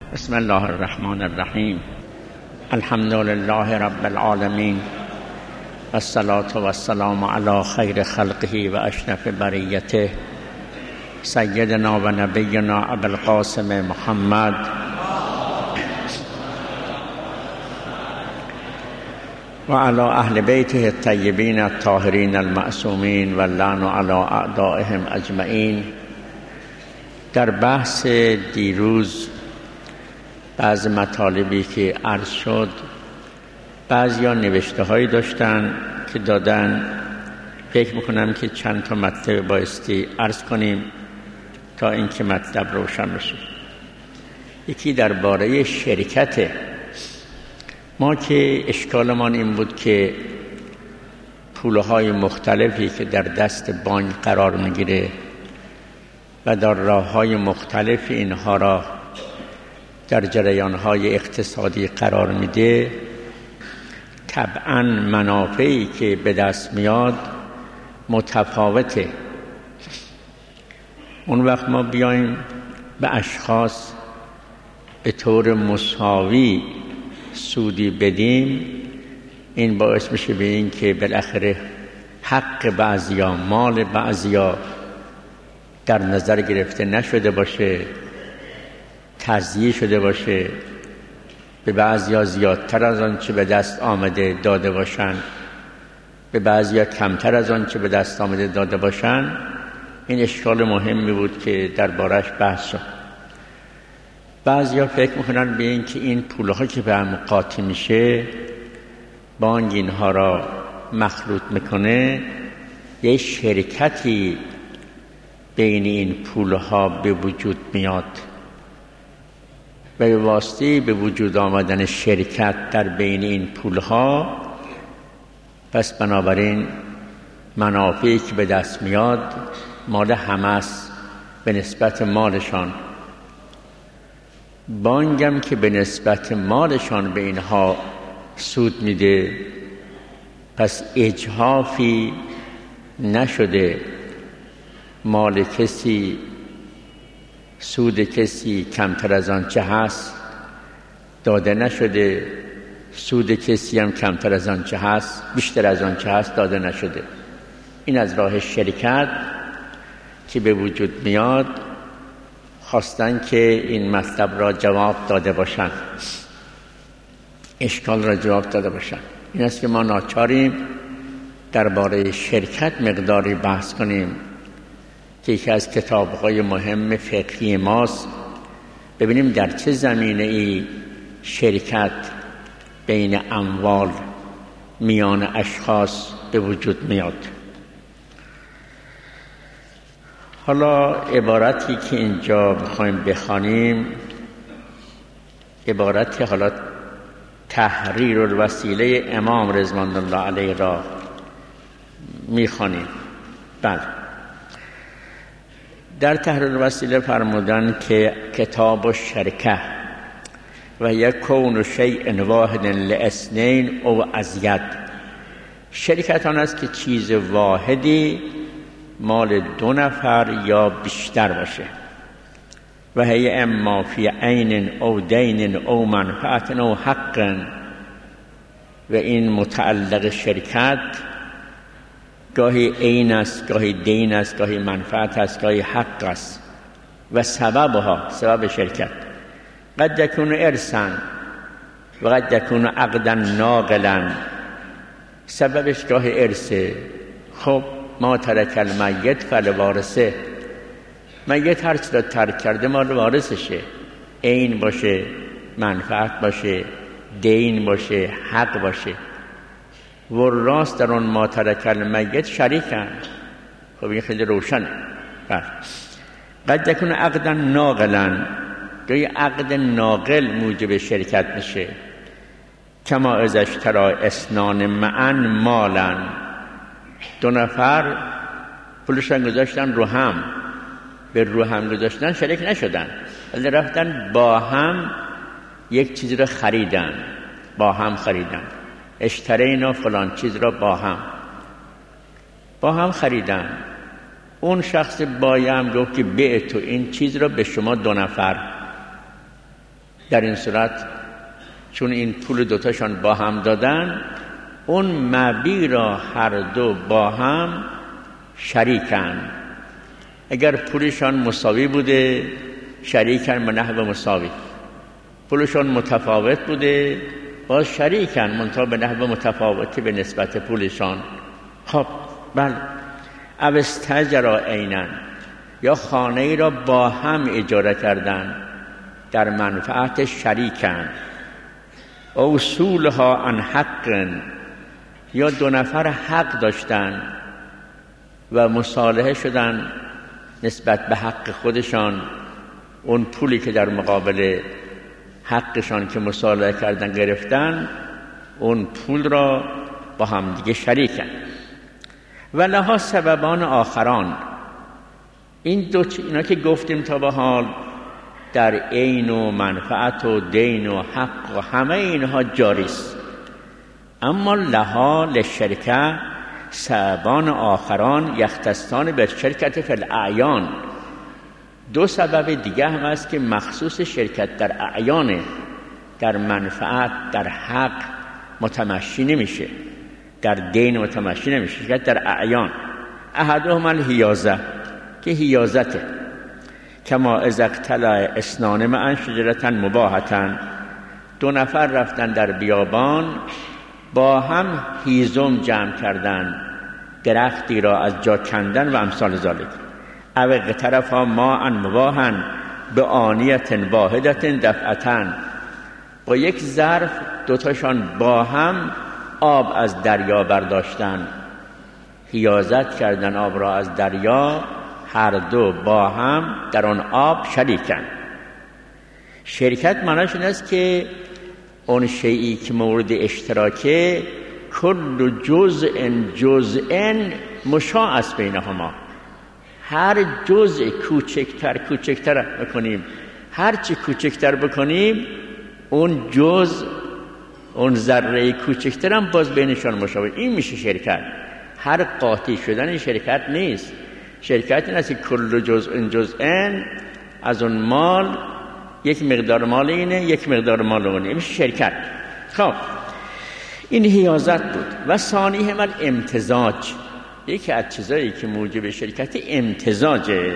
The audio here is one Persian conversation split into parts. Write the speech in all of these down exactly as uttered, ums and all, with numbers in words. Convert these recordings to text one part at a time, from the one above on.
بسم الله الرحمن الرحیم. الحمد لله رب العالمین والصلاة والسلام علی خیر خلقه و اشرف بریته سیدنا و نبینا ابی القاسم محمد و علی اهل بیته الطیبین الطاهرین المعصومین و اللعن علی اعدائهم اجمعین. در بحث دیروز بعض مطالبی که عرض شد، بعضیا نوشته هایی داشتن که دادن. فکر میکنم که چند تا مطلب بایستی عرض کنیم تا اینکه مطلب روشن بشه. یکی درباره شرکت ما که اشکالمان این بود که پولهای مختلفی که در دست بانک قرار میگیره و در راههای مختلف اینها را در جریانهای اقتصادی قرار میده، طبعاً منافعی که به دست میاد متفاوته. اون وقت ما بیایم به اشخاص به طور مساوی سودی بدیم، این باعث میشه به این که بالاخره حق بعضیا، مال بعضیا در نظر گرفته نشده باشه، تضییع شده باشه، به بعضیا زیادتر از آن چه به دست آمده داده باشن، به بعضیا کمتر از آن چه به دست آمده داده باشن. این اشکال مهمی بود که دربارش بحث شد. بعضیا فکر میکنن به این که این پولها که به هم قاطی میشه، بانک اینها را مخلوط میکنه، یه شرکتی بین این پولها به وجود میاد و به واسطه به وجود آمدن شرکت در بین این پولها، پس بنابراین منافعی که به دست میاد مال همه است به نسبت مالشان. بانکم که به نسبت مالشان به اینها سود میده، پس اجحافی نشده، مال کسی، سود کسی کمتر از آن چه هست داده نشده، سود کسی هم کمتر از آن چه هست بیشتر از آن چه هست داده نشده. این از راه شرکت که به وجود میاد خواستن که این مطلب را جواب داده باشند، اشکال را جواب داده باشند. این است که ما ناچاریم درباره شرکت مقداری بحث کنیم که یکی از کتاب‌های مهم فقهی ماست، ببینیم در چه زمینه ای شرکت بین اموال میان اشخاص به وجود میاد. حالا عبارتی که اینجا میخوایم بخوانیم، عبارت حالا تحریر الوسیله امام رضوان الله علیه را میخوانیم. بله، در تحریر الوسیله فرمودن که کتاب الشرکه و یک کون شیء واحد لاثنین او ازید. شرکت آن است که چیز واحدی مال دو نفر یا بیشتر باشه. و هی اما فی عین او دین او منفعت او حق. و این متعلق شرکت گاهی عین است، گاهی دین است، گاهی منفعت است، گاهی حق است. و سببها، سبب شرکت، قد یکون ارثا و قد یکون عقدا ناقلا. سببش گاهی ارثه. خب ما ترک المیت فلوارثه، میت هر چی را ترک کرده مال وارثشه، عین باشه، منفعت باشه، دین باشه، حق باشه. وراث در اون ما ترک المیت شریکن. خب این خیلی روشنه. بله، قد یکون عقدا ناقلا، گاهی عقد ناقل موجب شرکت میشه. کما اذا اشتری اثنان معا مالا، دو نفر پولشان گذاشتن رو هم، به رو هم گذاشتن شریک نشدن، ولی رفتن با هم یک چیز رو خریدن، با هم خریدن. اشترینا فلان چیز را با هم با هم خریدن. اون شخص بایه هم گفت که به تو این چیز را به شما دو نفر در این صورت چون این پول دوتاشان با هم دادن، اون مبیع را هر دو با هم شریکن. اگر پولشان مساوی بوده شریکن به نحو مساوی، پولشان متفاوت بوده باز شریکن منتها به نحو متفاوتی به نسبت پولشان. خب بله. او استاجرا عینن، یا خانه ای را با هم اجاره کردن، در منفعت شریکن. اصولها عن حق، یا دو نفر حق داشتن و مصالحه شدن نسبت به حق خودشان، اون پولی که در مقابل حقشان که مصالحه کردن گرفتن، اون پول را با هم دیگه شریکن. و لها سببان آخران، این دو اینا که گفتیم تا به حال در عین و منفعت و دین و حق و همه اینها جاری است. اما لها للشرکه سببان آخران یختصان به شرکت فی الاعیان، دو سبب دیگه هم هست که مخصوص شرکت در اعیانه، در منفعت در حق متمشی نمیشه، در دین متمشی نمیشه، شرکت در اعیان. احدهما الحیازه، که حیازته، کما اذا اقتلع اثنان معا شجرة مباحة، دو نفر رفتن در بیابان با هم هیزم جمع کردن، درختی را از جا کندن و امثال ذالک. او اقترفا ماء مباحا بآنیة واحدة دفعة، با یک ظرف دوتاشان با هم آب از دریا برداشتن، حیازت کردن آب را از دریا، هر دو با هم در آن آب شریکن. شرکت معناش این است که اون شیئی که مورد اشتراکه کل جزء جزء مشاع است بینهما، هر جزء کوچکتر کوچکتر بکنیم، هر چی کوچکتر بکنیم اون جزء اون ذره کوچکتر هم باز بینشان مشابه. این میشه شرکت. هر قاطی شدن شرکت نیست. شرکت این است که کل جزء جزء از اون مال یک مقدار مال اینه، یک مقدار مال اونه، این میشه شرکت. خب این حیازت بود. و ثانی هم امتزاج، یکی از چیزایی که موجب شرکت امتزاجه.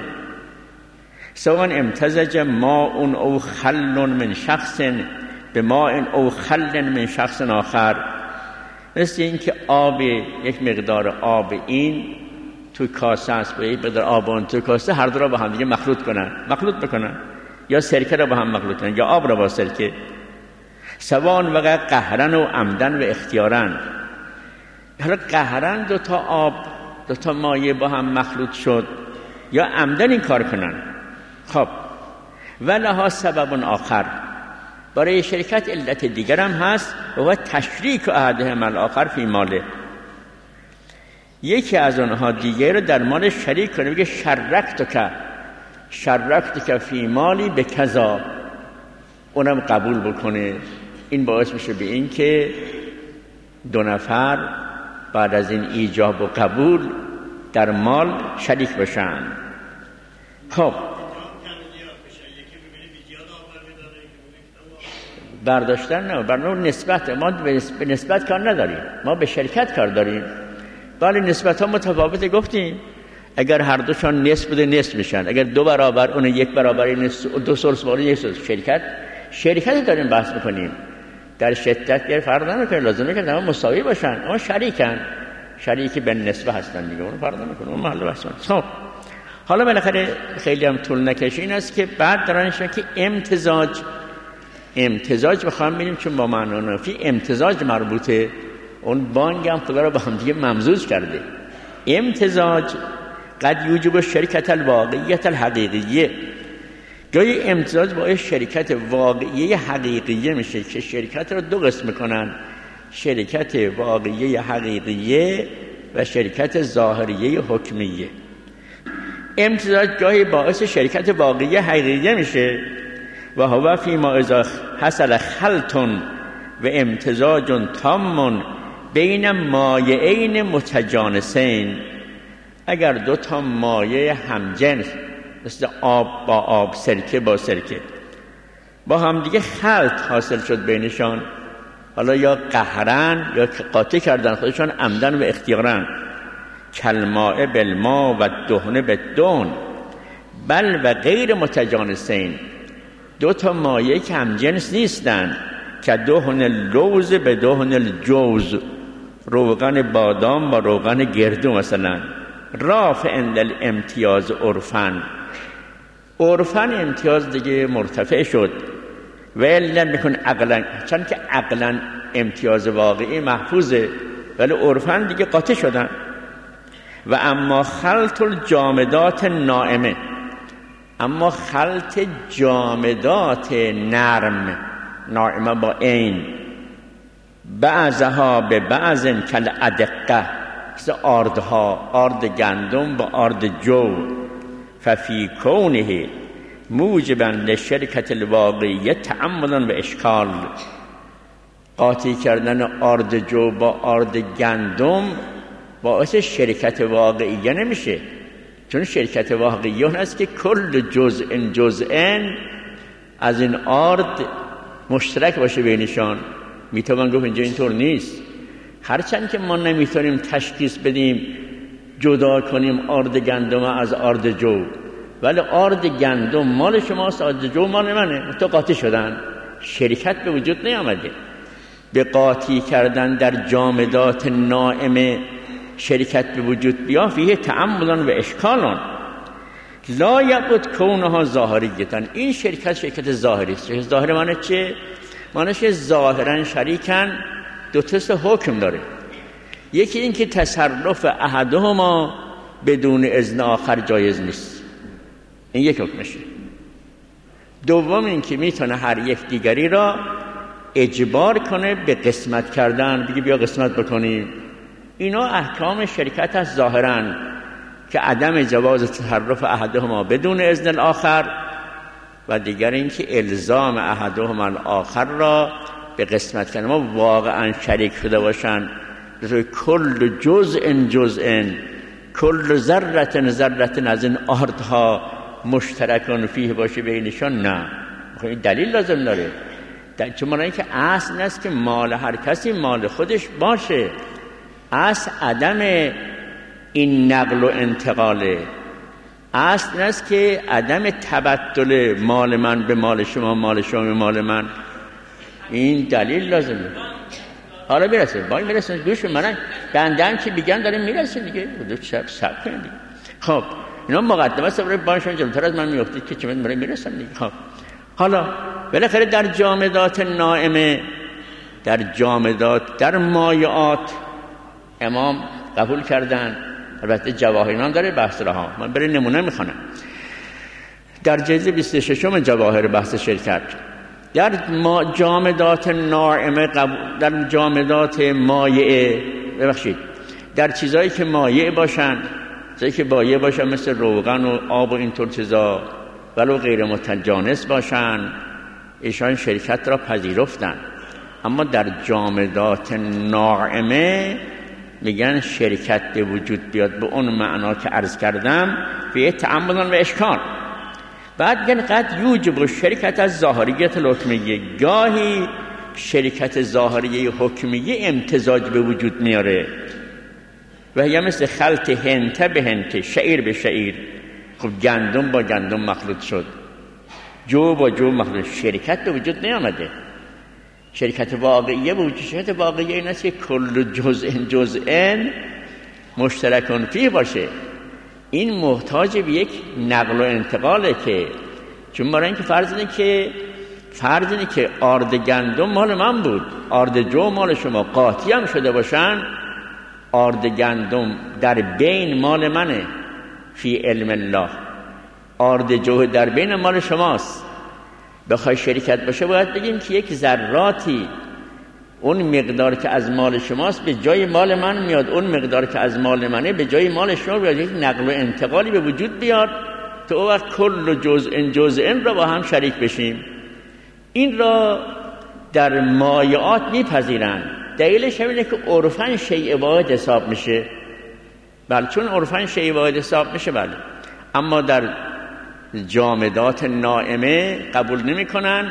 سواء امتزج ماء او خل من شخص به ماء او خل من شخص آخر، مثل این که آب، یک مقدار آب این توی کاسه است و یک مقدار آب اون توی کاسه، هر دو را با هم دیگه مخلوط کنن، مخلوط بکنن، یا سرکه را با هم مخلوط کنن یا آب را با سرکه. سواء وقع قهرن و عمدن و اختیارن، حالا قهرن دو تا آب دو تا مایع با هم مخلوط شد یا عمدن این کار کنن. خب و لها سبب آخر، برای شرکت علت دیگر هم هست و تشریک احدهما الاخر فی ماله، یکی از آنها دیگر رو در مال شریک کنه، بگه شرکتک شرکتک فی مالی به کذا، اونم قبول بکنه. این باعث میشه به این که دو نفر بعد از این ایجاب و قبول در مال شریک بشن. خب برداشتن نه، برنامه نسبت، ما به نسبت کار نداریم، ما به شرکت کار داریم. ولی نسبت ها متفاوته. گفتیم اگر هر دوشان نصف بوده نصف میشن، اگر دو برابر اون یک برابر نصف، دو ثلث برابر یک ثلث. شرکت شرکت داریم بحث میکنیم، در شدت گیر فرق نمیکنه، لازمه که تمام مساوی باشن، اما شریکن، شریکی به نسبه هستن دیگه، اون فرق نمیکنه، اون محل بحث. خب حالا بالاخره خیلی هم طول نکشه این است که بعد درانشون که امتزاج امتزاج بخوام ببینیم، چون با معنی نفی امتزاج مربوطه، اون بانگ هم خدا رو با هم دیگه ممزوج کرده. امتزاج قد یوجب شرکت الواقعیت الحقیقیه، جای امتزاج با شرکت واقعی حقیقیه میشه که شرکت رو دو قسم کنن، شرکت واقعی حقیقیه و شرکت ظاهریه حکمیه. امتزاج جای باعث شرکت واقعی حقیقیه میشه و هو فیما اذا حصل خلط و امتزاج تام بین مایعین متجانسین، اگر دو تا مایع همجنس مثل آب با آب، سرکه با سرکه، با هم دیگه خلط حاصل شد بینشان، حالا یا قهرن یا قاطع کردن خودشان عمدن و اختیارن. کلماء بالما و دهن بالدهن بل و غیر متجانسین، دو تا مایه که هم جنس نیستن، که دهن لوز به دهن الجوز، روغن بادام با روغن گردو مثلا. رافع الامتیاز عرفن، عرفن امتیاز دیگه مرتفع شد. و الا میکن عقلا، چون که عقلا امتیاز واقعی محفوظه ولی عرفن دیگه قاطع شدن. و اما خلط الجامدات نائمه، اما خلط جامدات نرم، نائمه با عین، بعضها به بعض کل ادقه، مثل آردها، آرد گندم با آرد جو. ففی کونه موجبا لشرکت الواقعیه تعمدا و اشکال، قاطی کردن آرد جو با آرد گندم باعث شرکت واقعیه نمیشه، چون شرکت واقعیه اون است که کل جزء جزء از این آرد مشترک باشه بینشان. میتوان گفت اینجا اینطور نیست، هرچند که ما نمیتونیم تشخیص بدیم جدا کنیم آرد گندم از آرد جو، ولی آرد گندم مال شماست، آرد جو مال منه، تو قاطی شدن، شرکت به وجود نیامده. به قاطی کردن در جامدات نائمه شرکت به وجود بیا، فیه تعمدان و اشکالان لا یبود کونها ظاهریتن، این شرکت شرکت ظاهری است. ظاهر معنی چه؟ معنیش ظاهرا شریکن دو تست حکم داره. یکی این که تصرف احدهما بدون اذن آخر جایز نیست، این یک حکمشه. دوم این که میتونه هر یک دیگری را اجبار کنه به قسمت کردن، بگی بیا قسمت بکنیم. اینا احکام شرکت از ظاهرن که عدم جواز تصرف احدهما بدون اذن الاخر، و دیگر این که الزام احدهما الاخر را به قسمت کردن. ما واقعا شریک شده باشن روی کل جزء جزء، کل ذره ذره از این آردها مشترکان فیه باشه بینشان، نه. این دلیل لازم داره، چون معنی که اصل است که مال هر کسی مال خودش باشه، اصل عدم این نقل و انتقاله، اصل است که عدم تبدل مال من به مال شما، مال شما به مال من. این دلیل لازمه. حالا میرسه باید میرسه گوش من بندن که بگن داره میرسه دیگه، دو شب سب کنید دیگه. خب اینا مقدمه است برای بانشون جلوتر از من میافتید که چه من میرسن دیگه. خب حالا بالاخره در جامدات نائمه، در جامدات، در مایعات امام قبول کردن. البته جواهر نام داره بحث رها، من برای نمونه میخوانم. در جلد بیست و شش جواهر بحث شرکت، در جامدات نائمه قبول، در جامدات مایعه، ببخشید در چیزایی که مایع باشن، چیزایی که مایع باشن مثل روغن و آب و اینطور چیزا، ولو غیر متجانس باشن، ایشان شرکت را پذیرفتن. اما در جامدات نائمه میگن شرکت به وجود بیاد به اون معنا که عرض کردم، به تعمدان و اشکال. بعد میگن قد یوجب شرکت از ظاهریت الحکمیه، گاهی شرکت ظاهریه حکمیه امتزاج به وجود میاره، و یا مثل خلط هنته به هنته، شعیر به شعیر. خب گندم با گندم مخلوط شد، جو با جو مخلوط، شرکت به وجود نیامده. شرکت واقعیه به وجود، شرکت واقعیه این است که کل جزء جزء مشترکان فیه باشه. این محتاج به یک نقل و انتقاله، که چون برای اینکه فرض اینه که فرض اینه که آرد گندم مال من بود، آرد جو مال شما، قاطی هم شده باشن، آرد گندم در بین مال منه فی علم الله، آرد جو در بین مال شماست. بخوای شرکت باشه باید بگیم که یک ذراتی اون مقدار که از مال شماست به جای مال من میاد، اون مقدار که از مال منه به جای مال شما بیاد، یک نقل و انتقالی به وجود بیاد تا اون وقت کل جزء جزء را با هم شریک بشیم. این را در مایعات میپذیرن. دلیلش همینه که عرفاً شیء واحد حساب میشه. بله، چون عرفاً شیء واحد حساب میشه. بله، اما در جامدات نائمه قبول نمی کنن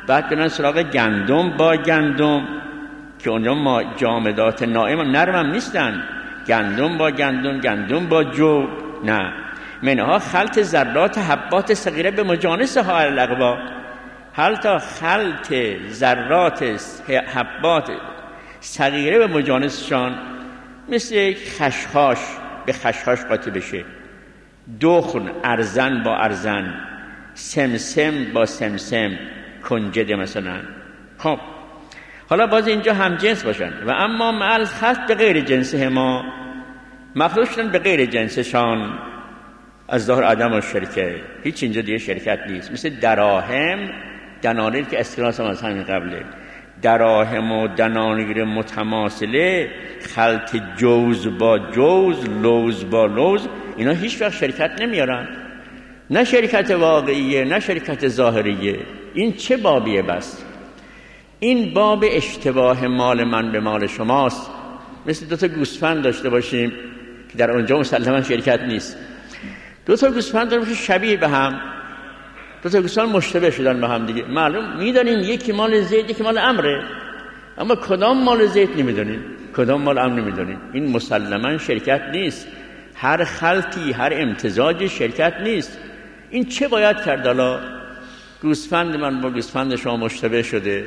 بعد برن سراغ گندم با گندم که اونجا ما جامدات نایم نرم هم نیستن، گندم با گندم، گندم با جو، نه، منها خلط ذرات حبات صغیره به مجانس ها الاقوا، حتی خلط ذرات حبات صغیره به مجانسشان، مثل خشخاش به خشخاش قاطی بشه، دخن ارزن با ارزن، سمسم با سمسم، کنجده مثلا. خب حالا باز اینجا هم جنس باشن و اما مع خاص به غیر جنس ما مخلوق شدن به غیر جنسشان از ظاهر عدم و شرکه، هیچ اینجا دیگه شرکت نیست. مثل دراهم دنانیر که اسکناس هم از همین قبله، دراهم و دنانیر متماثله، خلط جوز با جوز، لوز با لوز، اینا هیچ وقت شرکت نمیارن، نه شرکت واقعیه نه شرکت ظاهریه. این چه بابیه؟ بس این باب اشتباه مال من به مال شماست. مثل دو تا گوسفند داشته باشیم که در اونجا مسلما شرکت نیست، دو تا گوسفند داریم که شبیه به هم، دو تا گوسفند مشتبه شدن به هم دیگه، معلوم میدانیم یکی مال زید یکی مال عمره، اما کدام مال زید نمیدونیم، کدام مال عمر نمیدونیم. این مسلما شرکت نیست، هر خلطی هر امتزاجی شرکت نیست. این چه باید کرد؟ حالا گوسفند من با گوسفند شما مشتبه شده،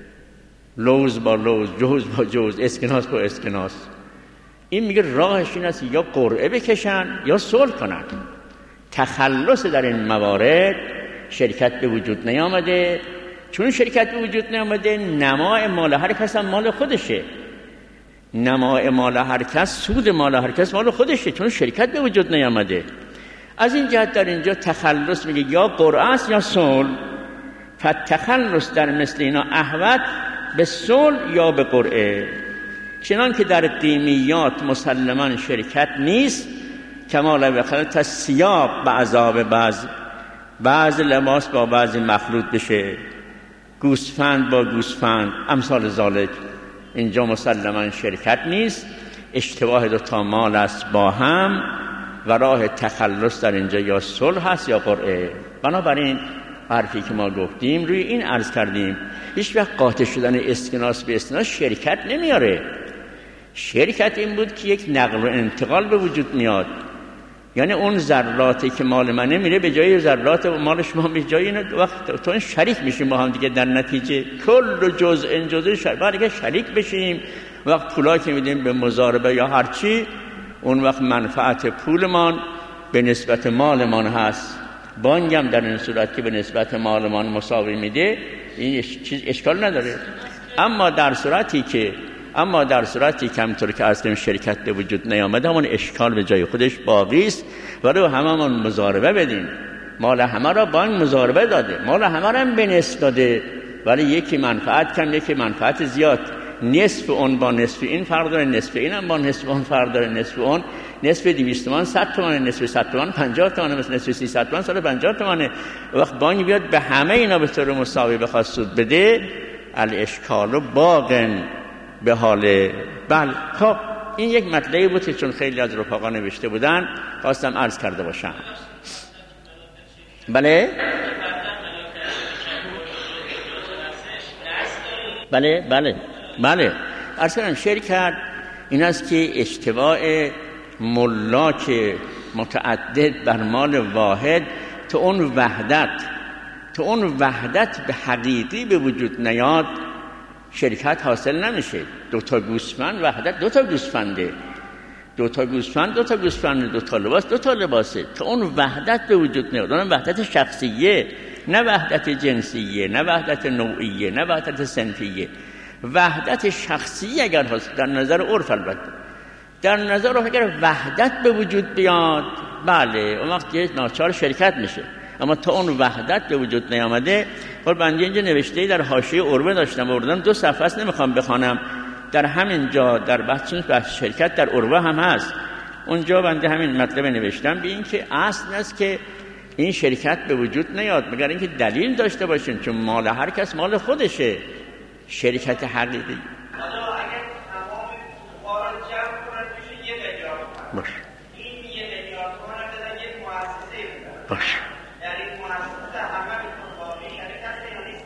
لوز با لوز، جوز با جوز، اسکناس با اسکناس. این میگه راهش این است یا قرعه بکشن یا صلح کنن. تخلص در این موارد شرکت به وجود نیامده. چون شرکت به وجود نیامده، نماء مال هر کس هم مال خودشه، نماء مال هر کس، سود مال هر کس مال خودشه، چون شرکت به وجود نیامده. از این جهت در اینجا تخلص میگه یا قرعه است یا صلح. فتخلص در مثل اینا احوط به صلح یا به قرعه. چنان که در قیمیات مسلما شرکت نیست، کمال بخلط الثیاب بعضا به بعض، بعض لباس با بعض مخلوط بشه، گوسفند با گوسفند، امثال ذالک. اینجا مسلما شرکت نیست، اشتباه دو تا مال است با هم و راه تخلص در اینجا یا صلح هست یا قرعه. بنابراین حرفی که ما گفتیم روی این عرض کردیم، هیچ وقت قاطع شدن اسکناس به اسکناس شرکت نمیاره. شرکت این بود که یک نقل و انتقال به وجود میاد، یعنی اون ذراتی که مال من نمیره به جای ذرات مال شما به جای این وقت تو شریک میشیم با هم دیگه. در نتیجه کل جزء این جزء شریک بعد که شریک بشیم، وقت پولا که میدیم به مضاربه یا هر چی، اون وقت منفعت پولمان به نسبت مالمان هست. بانک هم در این صورت که به نسبت مالمان مساوی میده، این چیز اشکال نداره. اما در صورتی که اما در صورتی که همونطور که اصلا شرکت به وجود نیامده، همون اشکال به جای خودش باقی است و رو هممون مضاربه بدیم. مال همه را بانک مضاربه داده، مال همه را هم بنصف داده، ولی یکی منفعت کم یکی منفعت زیاد. نصف اون با نصف این فرق داره، نصف این هم با نصف اون فرق داره، نصف اون نصف دویست تومان صد تومانه، نصف صد تومان پنجاه تومانه، مثل نصف سیصد تومان صد و پنجاه تومانه. وقت بانک بیاد به همه اینا به طور مساوی بخواد سود بده، الاشکال باقن به حال. بله خب این یک مطلبی بود که چون خیلی از رفقا نوشته بودن خواستم عرض کرده باشم. بله بله بله بله عرض کردم شرکت این است که اشتباه ملاک متعدد بر مال واحد تو اون وحدت تو اون وحدت به حقیقی به وجود نیاد، شرکت حاصل نمیشه. دو تا گوسفند وحدت، دو تا گوسفنده، دو تا گوسفند دو تا گوسفند، دو تا لباس دو تا لباسه. تو اون وحدت به وجود نیاد، اون وحدت شخصیه، نه وحدت جنسیه، نه وحدت نوعیه، نه وحدت صنفیه. وحدت شخصی اگر هست در نظر عرف، البته در نظر عرف اگر وحدت به وجود بیاد، بله اون وقت یه ناچار شرکت میشه. اما تا اون وحدت به وجود نیامده، خب بنده اینجا نوشته در حاشیه عروه داشتم آوردم، دو صفحه است نمیخوام بخوانم، در همین جا در بحث بحث شرکت در عروه هم هست، اونجا بنده همین مطلب نوشتم، به این که اصل است که این شرکت به وجود نیاد مگر اینکه دلیل داشته باشین، چون مال هر کس مال خودشه. شرکت حقیقی حالا اگر تمام فقرا رو جمع کنن میشه یه میلیارد تومان. باشه. این یه میلیارد تومان رو بدن یک مؤسسه بدن. باشه. در این مؤسسه همه میتونن باقی شرکت نیست.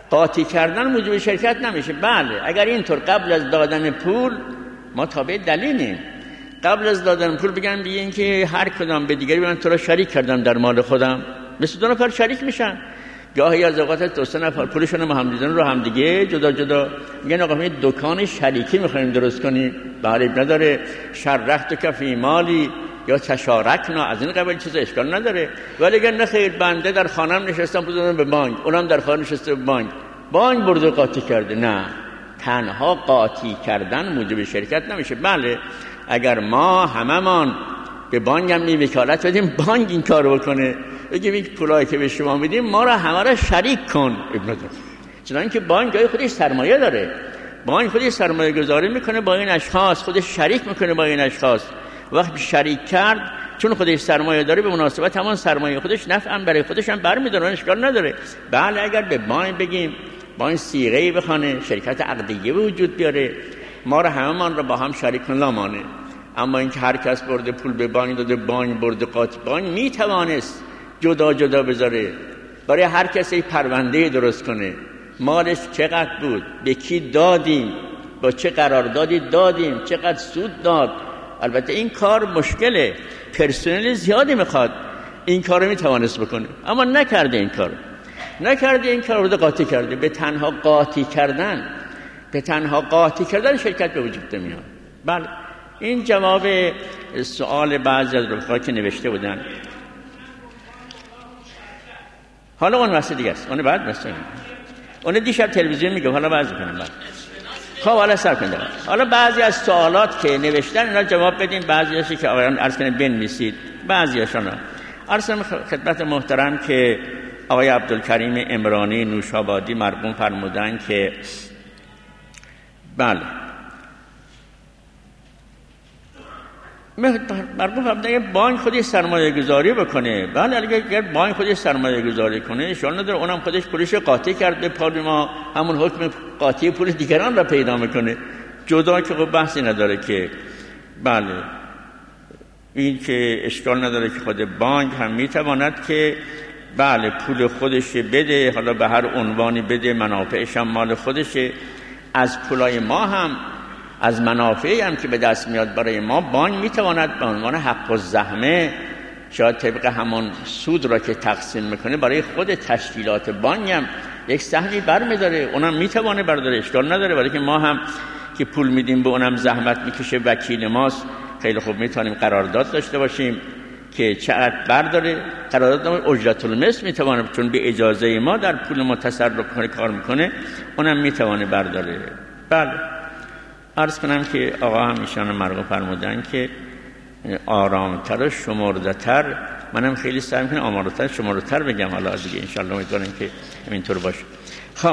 قاطی کردن موجب شرکت نمیشه. بله اگر اینطور قبل از دادن پول ما تابع دلیلیم، قبل از دادن پول بگن بیین که هر کدام به دیگری من تو را شریک کردم در مال خودم، مثل دو نفر شریک میشن. گاهی از اوقات دو سه نفر پولشون هم هم دیدن رو هم دیگه جدا جدا میگن آقا ما دکان شریکی میخوایم درست کنیم، بله نداره. شرخت کفی مالی یا تشارکنا از این قبل چیزا اشکال نداره. ولی اگر نه خیر بنده در خانم نشستم بودم به بانک، اونم در خانه نشسته به بانک، بانک برده قاطی کرده، نه، تنها قاطی کردن موجب شرکت نمیشه. بله اگر ما هممون به بانک هم وکالت بدیم بانک این کارو بکنه، بگیم این پولایی که به شما میدیم ما را همه را شریک کن، ابن داره. چنانکه بانک جای خودش سرمایه داره، بانک خودش سرمایه گذاری میکنه با این اشخاص، خودش شریک میکنه با این اشخاص. وقتی شریک کرد چون خودش سرمایه داره به مناسبت همان سرمایه خودش نفع هم برای خودش هم برمیداره، اشکال نداره. بله اگر به بانک بگیم بانک صیغه‌ای بخونه، شرکت عقدیه به وجود بیاره، ما را هممان را با هم شریک کن لامانه. اما اینکه هر کس برده پول به بانک داده، بانک برده قاطی، بانک میتوانست جدا جدا بذاره، برای هر کسی پرونده درست کنه، مالش چقدر بود، به کی دادیم، با چه قراردادی دادیم، چقدر سود داد. البته این کار مشکله، پرسنل زیادی میخواد، این کار رو میتوانست بکنه اما نکرده. این کار نکرده، این کار رو قاطی کرده. به تنها قاطی کردن به تنها قاطی کردن شرکت به وجود نمیاد. بله این جواب سوال بعضی از رفقا که نوشته بودن. حالا اون مسئله دیگه است، اون بعد مسئله اون دیشب تلویزیون میگه، حالا بعضی کنم بعد. خب حالا سر کنید. حالا بعضی از سوالات که نوشتن اینا جواب بدیم، بعضیاشی که آقایان عرض کنید بنویسید، بعضیاشون عرض کنم خدمت محترم که آقای عبدالکریم عمرانی نوشابادی مرحوم فرمودن که بله مرحوم فرمودن بانک خودش سرمایه گذاری بکنه. بله اگر بانک خودش سرمایه گذاری کنه اشکال نداره، اونم خودش پولش قاطی کرد به پول ما، همون حکم قاطی پول دیگران را پیدا میکنه، جدا که خب بحثی نداره که بله این که اشکال نداره که خود بانک هم میتواند که بله پول خودش بده، حالا به هر عنوانی بده، منافعش هم مال خودشه. از پولای ما هم، از منافعی هم که به دست میاد برای ما، بانک میتواند به عنوان حق الزحمه شاید طبق همون سود را که تقسیم میکنه برای خود تشکیلات بانک هم یک سهمی برمیداره، اونم میتوانه برداره، اشکال نداره. برای که ما هم که پول میدیم به اونم زحمت میکشه، وکیل ماست، خیلی خوب میتونیم قرارداد داشته باشیم که چقدر برداره، قرارداد اجرت المثل میتوانه، چون به اجازه ما در پول ما تصرف کنه کار میکنه، اونم میتوانه برداره. بله عرض کنم که آقا هم ایشان مرغو فرمودن که آرامتر و شمرده‌تر، منم خیلی سعی میکنم آمارتر شمرده‌تر بگم، حالا دیگه انشالله امیدوارم که همینطور باشه. خب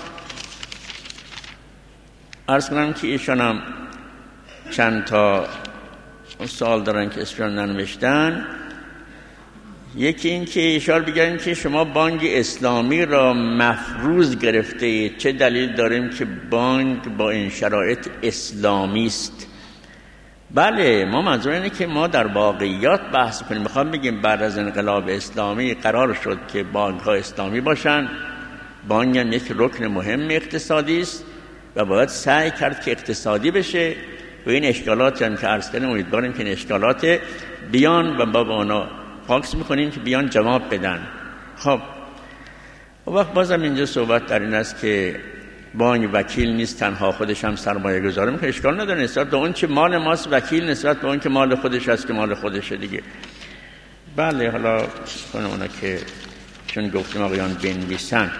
عرض کنم که ایشان هم چند تا سوال دارن که اسپیان ننوشتن. یکی این که ایشان بگن که شما بانک اسلامی را مفروض گرفته اید، چه دلیل داریم که بانک با این شرایط اسلامی است؟ بله ما منظور اینه که ما در واقعیات بحث کنیم. میخوام بگیم بعد از انقلاب اسلامی قرار شد که بانک ها اسلامی باشن، بانک هم یک رکن مهم اقتصادی است و باید سعی کرد که اقتصادی بشه و این اشکالات هم که عرض کردیم امیدواریم که این اشکالات بیان و با اونا فاکس میکنیم که بیان جواب بدن. خب و وقت بازم اینجا صحبت در این است که بانک وکیل نیست، تنها خودش هم سرمایه گذاری میکنه، اشکال نداره نسبت به اون چه مال ماست وکیل نسبت به اون که مال خودش هست که مال خودشه دیگه. بله حالا کنم اونا که چون گفتیم آقایان بنویسن.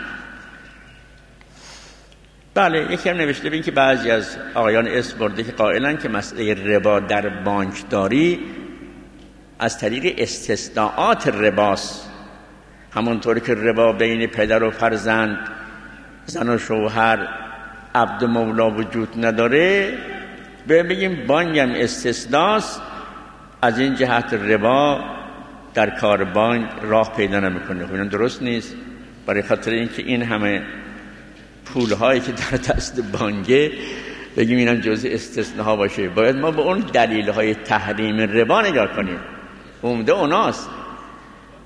بله یکی هم نوشته بین که بعضی از آقایان اسم برده که قائلن که مسئله ربا در بانکداری از طریق استثناءات رباست، همونطور که ربا بین پدر و فرزند، زن و شوهر، عبد و مولا وجود نداره، بگیم بانک هم استثناست، از این جهت ربا در کار بانک راه پیدا نمیکنه. خب این درست نیست، برای خاطر اینکه این همه پول هایی که در دست بانکه بگیم اینم جزء استثناء باشه، باید ما به اون دلیل های تحریم ربا نگاه کنیم، عمده اوناست.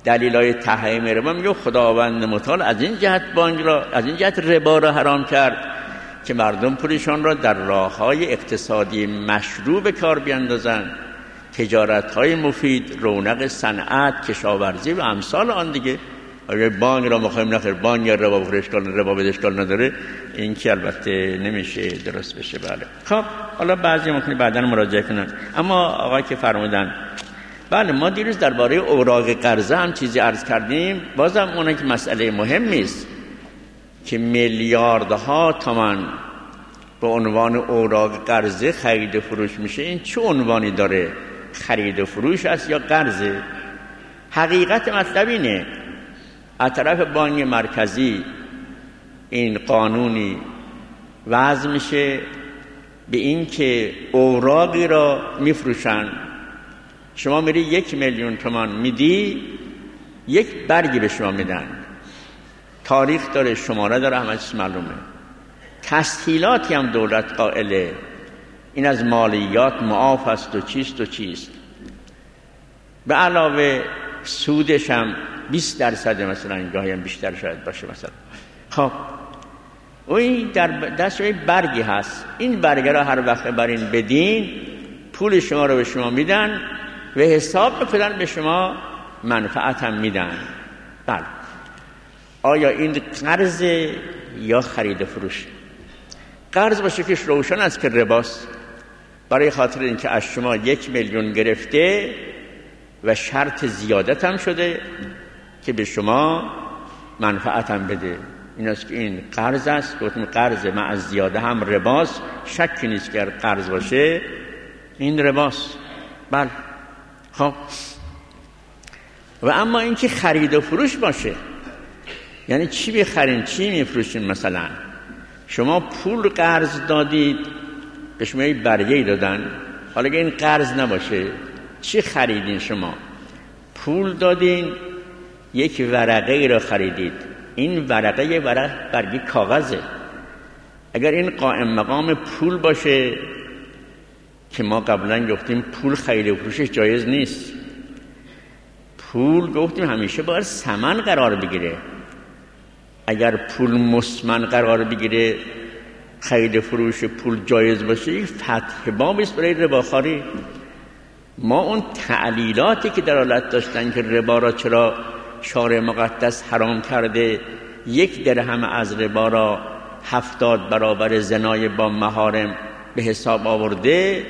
دلیلای تحریم ربا میگه خداوند متعال از این جهت بانک را، از این جهت ربا را حرام کرد که مردم پولشان را در راه‌های اقتصادی مشروع به کار بیندازند، تجارت‌های مفید، رونق صنعت، کشاورزی و امثال آن دیگه. اگر بانک را می‌خوایم نخیر بانک ربا بخوره اشکال ربا بده اشکال نداره، این که البته نمیشه درست بشه. بله خب حالا بعضی ممکنه بعداً مراجعه کنن، اما آقای که فرمودن بله ما دیروز درباره اوراق قرضه هم چیزی عرض کردیم، بازم اون که مسئله مهمی است که میلیاردها تومان به عنوان اوراق قرضه خرید و فروش میشه. این چه عنوانی داره؟ خرید و فروش است یا قرضه؟ حقیقت مطلب اینه از طرف بانک مرکزی این قانونی وضع میشه به این که اوراقی را میفروشن، شما میری یک میلیون تومان میدی، یک برگی به شما میدن، تاریخ داره، شماره داره، همه چیز معلومه، تسهیلاتی هم دولت قائله، این از مالیات معاف است و چیست و چیست، به علاوه سودش هم بیست درصد مثلا، این گاهی هم بیشتر شاید باشه مثلا. خب این در دست شما برگی هست، این برگه را هر وقت برین بدین پول شما رو به شما میدن و حساب میکنن به شما منفعت هم میدن. بله آیا این قرض یا خرید فروش؟ قرض باشه که روشن است که رباست، برای خاطر اینکه از شما یک میلیون گرفته و شرط زیادت هم شده که به شما منفعت هم بده. این است که این قرض است. گفتیم قرض مع از زیاده هم رباست، شکی نیست که قرض باشه این رباست. بله خب و اما اینکه خرید و فروش باشه، یعنی چی بخرین چی میفروشین؟ مثلا شما پول قرض دادید به شما یک برگه دادن، حالا که این قرض نباشه چی خریدین؟ شما پول دادین یک ورقه را خریدید، این ورقه یک ورق برگی کاغذه. اگر این قائم مقام پول باشه که ما قبلا گفتیم پول خرید و فروشش جایز نیست، پول گفتیم همیشه باید ثمن قرار بگیره. اگر پول مسمن قرار بگیره خرید و فروش پول جایز باشه، یک فتح باب است برای رباخواری. ما اون تعلیلاتی که دلالت داشتن که ربا را چرا شارع مقدس حرام کرده، یک درهم از ربا را هفتاد برابر زنای با محارم به حساب آورده،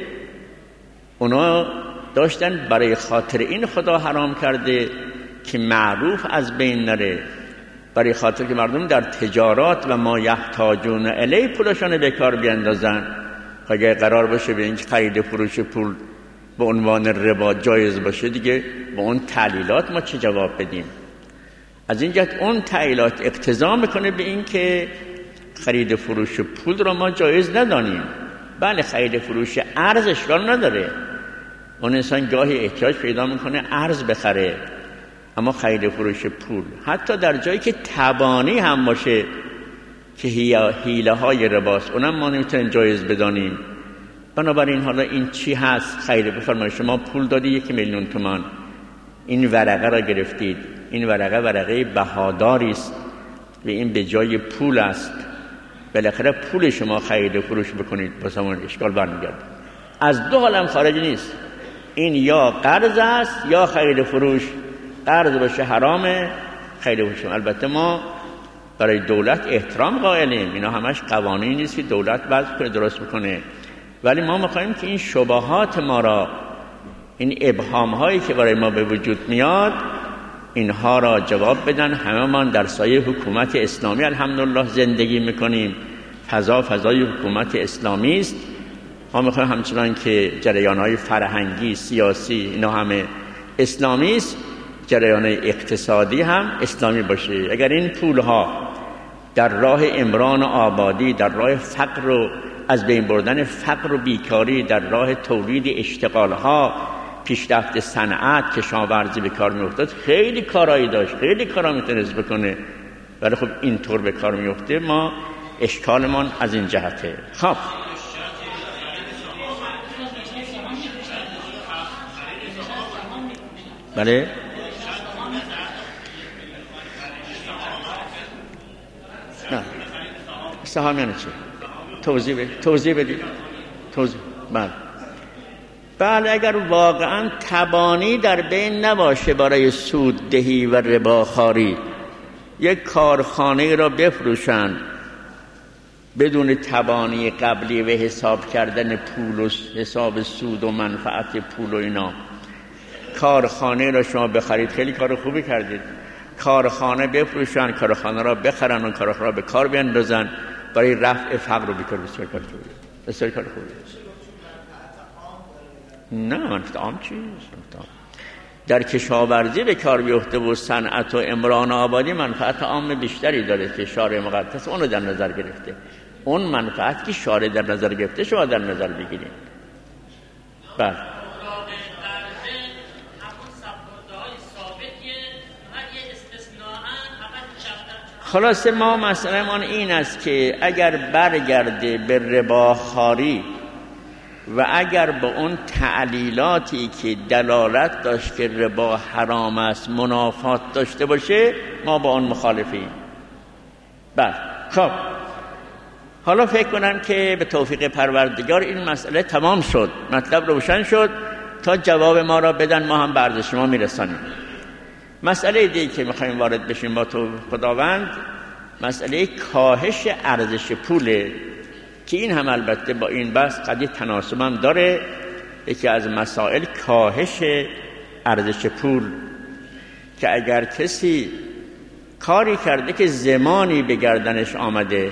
اونا داشتن برای خاطر این خدا حرام کرده که معروف از بین نره، برای خاطر که مردم در تجارات و ما یحتاجون الی پولشان به کار بیندازن. اگر قرار باشه به این خرید فروش پول به عنوان ربا جایز باشه، دیگه با اون تعلیلات ما چه جواب بدیم؟ از این جهت اون تعلیلات اقتضا میکنه به این که خرید فروش پول را ما جایز ندانیم. بله خرید فروش ارز اشکال نداره، اون انسان گاهی احتیاج پیدا میکنه ارز بخره، اما خرید فروش پول حتی در جایی که تبانی هم باشه که حیله های رباست، اونم ما نمیتونیم جایز بدانیم. بنابراین حالا این چی هست؟ خیلی بفرمایید شما پول دادی یک میلیون تومان، این ورقه را گرفتید، این ورقه ورقه بهاداری است و این به جای پول است، بالاخره پول شما خرید و فروش بکنید، پس همون اشکال برمیگرده. از دو حالم خارج نیست، این یا قرض است یا خرید و فروش. قرض باشه حرامه، خرید و فروش. البته ما برای دولت احترام قائلیم، اینا همش قوانینی نیست که دولت وضع کنه درست بکنه، ولی ما میخوایم که این شبهات ما را، این ابهام هایی که برای ما به وجود میاد، اینها را جواب بدن. همه ما در سایه حکومت اسلامی الحمدلله زندگی میکنیم، فضا فضای حکومت اسلامی است. ما میخوایم همچنان که جریان های فرهنگی، سیاسی، اینا همه اسلامی است، جریان اقتصادی هم اسلامی باشه. اگر این پول ها در راه عمران و آبادی، در راه فقر و از بین بردن فقر و بیکاری، در راه تولید اشتغال ها، پیشرفت صنعت، کشاورزی به کار میافتاد، خیلی کارایی داشت، خیلی کارا میتونست بکنه، ولی خب اینطور به کار میفته. ما اشکالمان از این جهته. خب بله سهام یعنی چه؟ توضیح بدید توضیح بدید توضیح بله بله اگر واقعا تبانی در بین نباشه برای سود دهی و رباخواری، یک کارخانه را بفروشن بدون تبانی قبلی و حساب کردن پول و حساب سود و منفعت پول و اینا، کارخانه را شما بخرید، خیلی کار خوبی کردید. کارخانه بفروشن، کارخانه را بخرن و کارخانه را به کار بیندازن برای رفع فقر و بیکاری. بسیار کار خوبی، بسیار کار خوبی. نه منفعت عام چیست؟ در کشاورزی به کار بیفته و صنعت و عمران و آبادی منفعت عام بیشتری داره که شارع مقدس اون رو در نظر گرفته. اون منفعت که شارع در نظر گرفته شما در نظر بگیرید. بله خلاصه ما مسئله من این است که اگر برگرده به رباخواری و اگر به اون تعلیلاتی که دلالت داشت که ربا حرام است منافات داشته باشه، ما با اون مخالفیم. بله خب حالا فکر کنن که به توفیق پروردگار این مسئله تمام شد، مطلب روشن شد، تا جواب ما را بدن ما هم به عرض شما میرسانیم. مسئله دیگه که میخوایم وارد بشیم با تو خداوند، مسئله کاهش ارزش پوله که این هم البته با این بحث قضیه تناسب هم داره. یکی از مسائل کاهش ارزش پول، که اگر کسی کاری کرده که زمانی به گردنش آمده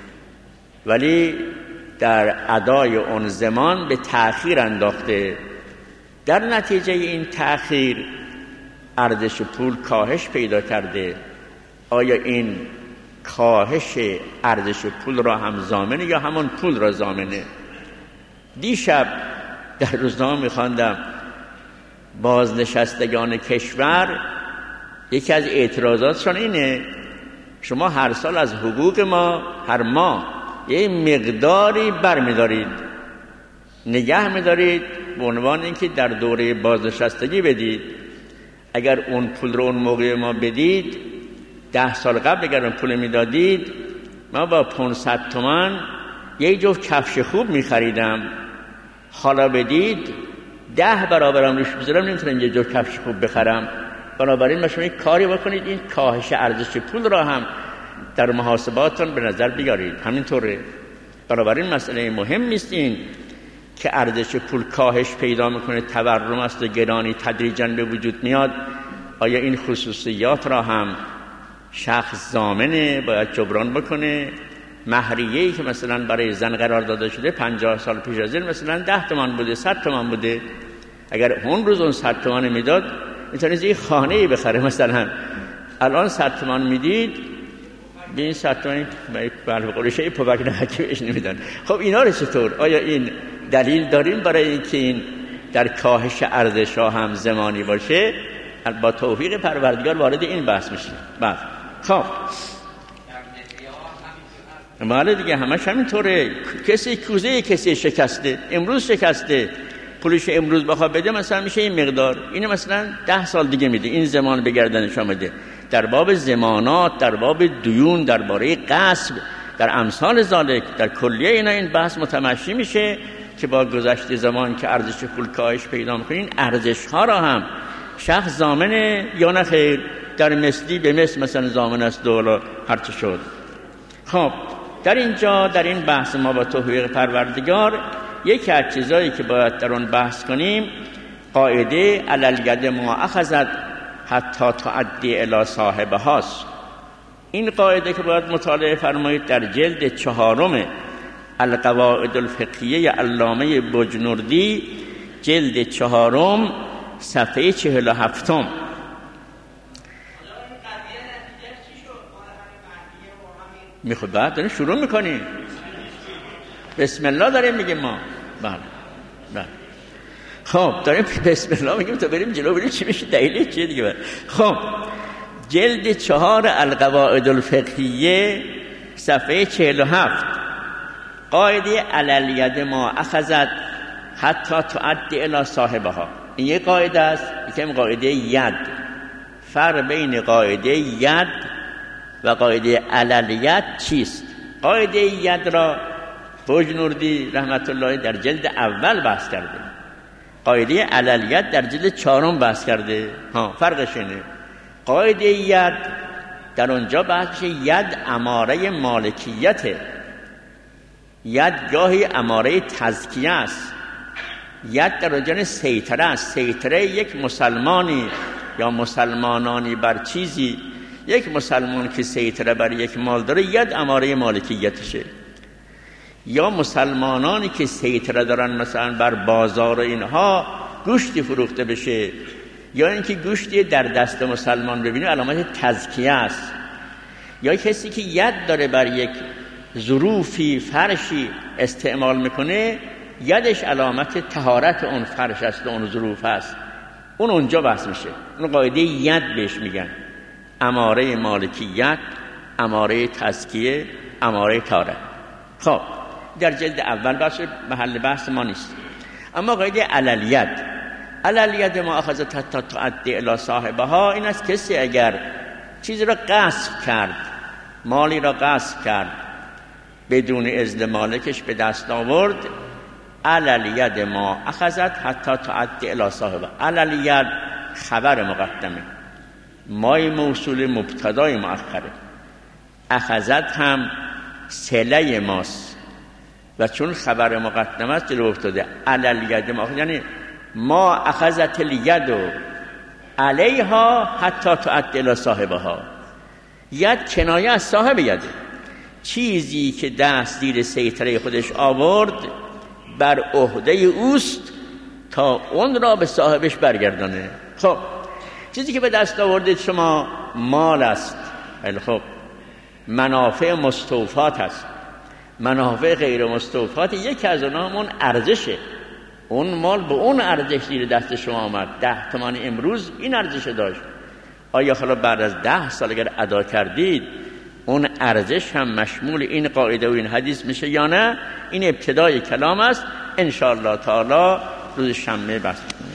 ولی در ادای اون زمان به تأخیر انداخته، در نتیجه این تأخیر ارزش پول کاهش پیدا کرده، آیا این کاهش ارزش پول را هم ضامنه یا همون پول را ضامنه؟ دیشب در روزنامه می‌خواندم بازنشستگان کشور یکی از اعتراضاتشون اینه شما هر سال از حقوق ما هر ماه یه مقداری برمی‌دارید، نگه می‌دارید به عنوان اینکه در دوره بازنشستگی بدید. اگر اون پول رو اون موقع ما بدید، ده سال قبل اگر اون پول میدادید، ما با پانصد تومان یک جفت کفش خوب میخریدم. حالا بدید ده برابرم روش بذارم نمیتونم یک جفت کفش خوب بخرم. بنابراین ما شما یک کاری بکنید این کاهش ارزش پول را هم در محاسباتتون به نظر بیارید. همینطوره. بنابراین مسئله مهم است این که ارزش پول کاهش پیدا میکنه، تورم است و گرانی تدریجاً به وجود میاد. آیا این خصوصیات را هم شخص ضامنه باید جبران بکنه؟ مهریه‌ای که مثلا برای زن قرار داده شده پنجاه سال پیش از این مثلا ده تومان بوده، صد تومان بوده، اگر اون روز اون صد تومان میداد میتونید یه خانه‌ای بخره. مثلا الان صد تومان میدید، به این صد تومان به قولش پوبک نمکی بهش نمیدن. خب اینا رو چطور؟ آیا این دلیل داریم برای اینکه این در کاهش ارزش ها هم زمانی باشه؟ با توفیق پروردگار وارد این بحث میشیم. بله خب بله دیگه همش همینطوره. کسی کوزه کسی شکسته، امروز شکسته، پولش امروز بخواد بده مثلا میشه این مقدار، اینو مثلا ده سال دیگه میده، این زمان به گردنش آمده. در باب زمانات، در باب دیون، درباره غصب، در امثال ذالک، در کلیه اینا این بحث متمشی میشه که با گذشت زمان که ارزش پول کاهش پیدا میکنه، این ارزش ها را هم شخص ضامنه یا نه خیر؟ در مثلی به مثل مثلا ضامن است دولا هرچه شد. خب در اینجا در این بحث ما با توفیق پروردگار یکی از چیزایی که باید در اون بحث کنیم قاعده علل ید ما اخذت حتی تعدی الی صاحبه هاست. این قاعده که باید مطالعه فرمایید در جلد چهارم القواعد الفقهیه علامه بجنوردی، جلد چهارم صفحه چهل و هفتم. میخواد بعد داریم شروع میکنیم بسم الله داریم میگیم ما. بله بله خب داریم بسم الله میگیم تا بریم جلو بریم چی میشه، دلیل چیه دیگه. خب جلد چهار القواعد الفقهیه صفحه چهل و هفت، قاعده علل ید ما اخذت حتی تعدی الی صاحبها. این یک قاعده است، یکم قاعده ید. فرق بین قاعده ید و قاعده علل ید چیست؟ قاعده ید را بجنوردی رحمت الله در جلد اول بحث کرده، قاعده علالید در جلد چهارم بحث کرده. ها فرقش اینه، قاعده ید در اونجا بحث میشه ید اماره مالکیته، ید گاهی اماره تزکیه است، ید در اونجا سیطره است. سیطره یک مسلمانی یا مسلمانانی بر چیزی، یک مسلمان که سیطره بر یک مال داره ید اماره مالکیتشه، یا مسلمانانی که سیطره دارن مثلا بر بازار و اینها گوشتی فروخته بشه، یا اینکه گوشتی در دست مسلمان ببینه علامت تزکیه است، یا کسی که ید داره بر یک ظروفی فرشی استعمال میکنه یدش علامت طهارت اون فرش است و اون ظروف است، اون اونجا بحث میشه. اون قاعده ید بهش میگن، اماره مالکیت، اماره تزکیه، اماره طهارت. خب در جلد اول بحث محل بحث ما نیست. اما قاعده علالید، علالید ما اخذت حتی تعدی الی صاحبها، این است کسی اگر چیزی را غصب کرد، مالی را غصب کرد، بدون اذن مالکش به دست آورد، علالید ما اخذت حتی تعدی الی صاحبها. علالید خبر مقدمه، مای موصول مبتدای مؤخره، اخذت هم صله ماست و چون خبر مقدمه است جلو افتاده. علالید ما یعنی ما اخذت الید علیها حتی تعدی الی صاحبها. ید کنایه از صاحب یده، چیزی که دست زیر سیطره خودش آورد بر عهده اوست تا اون را به صاحبش برگردانه. خب چیزی که به دست آوردید شما مال است، خیلی خب، منافع مستوفات است، منافع غیر مستوفات، یکی از اونها همون ارزشه. اون مال به اون ارزش زیر دست شما آمد، ده تومان امروز این ارزش داشت، آیا حالا بعد از ده سال اگر ادا کردید اون ارزش هم مشمول این قاعده و این حدیث میشه یا نه؟ این ابتدای کلام است. ان شاء الله تعالی روز شنبه بحث